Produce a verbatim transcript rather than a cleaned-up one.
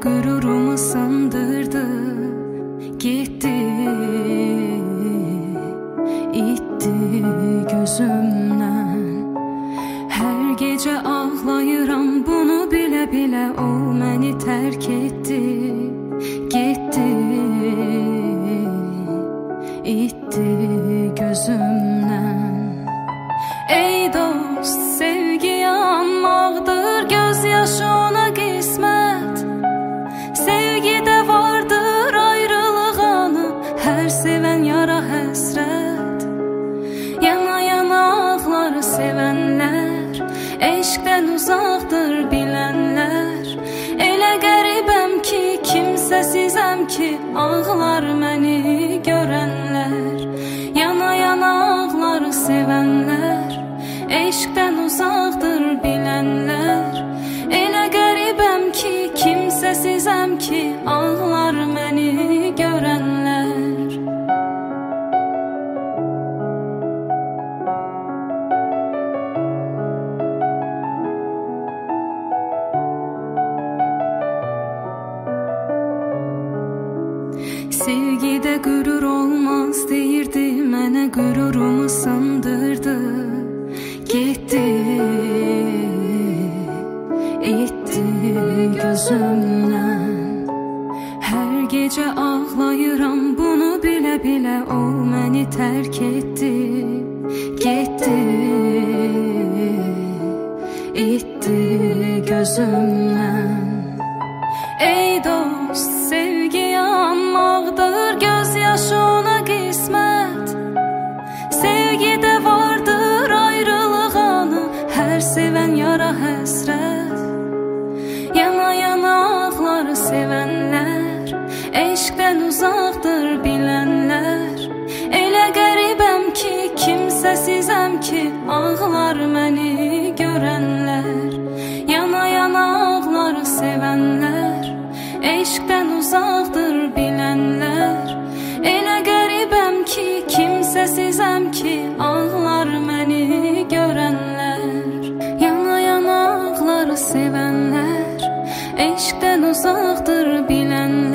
Gururumu sındırdı, gitti, itti gözümden. Her gece ağlayıram, bunu bile bile o məni terk etti, gitti, itti gözümden. Ey dost, sevgi yanmaqdır, gözyaşı ona qismət. Sevgidə vardır ayrılıq anı, hər sevən yara həsrət. Yana yana ağları sevənlər, eşqdən uzaqdır bilənlər. Elə qəribəm ki, kimsəsizəm ki, ağlar məni görənlər. Yana yana ağları sevənlər, eşqdən uzaqdır bilənlər. Elə qəribəm ki, kimsəsizəm ki, ağlar məni görənlər. Sevgidə qürur olmaz deyirdi, mənə qürurumu sındırdı, gitti, itti gözümdən. Hər gecə ağlayıram, bunu bilə bilə o məni tərk etdi, gitti, itti gözümdən. Ey dost, sevgi yanmaqdır, gözyaşı ona qismət. Sevgidə vardır ayrılıq anı, hər sevən yara həsrət. Yana yana ağları sevənlər, eşqdən uzaqdır bilənlər. Elə qəribəm ki, kimsəsizəm ki, ağlar məni görənlər. Yana yana ağları sevənlər, eşqdən uzaqdır bilənlər. Elə qəribəm ki, kimsəsizəm ki, ağlar məni görənlər. Yana yana ağları sevənlər, eşqdən uzaqdır bilənlər.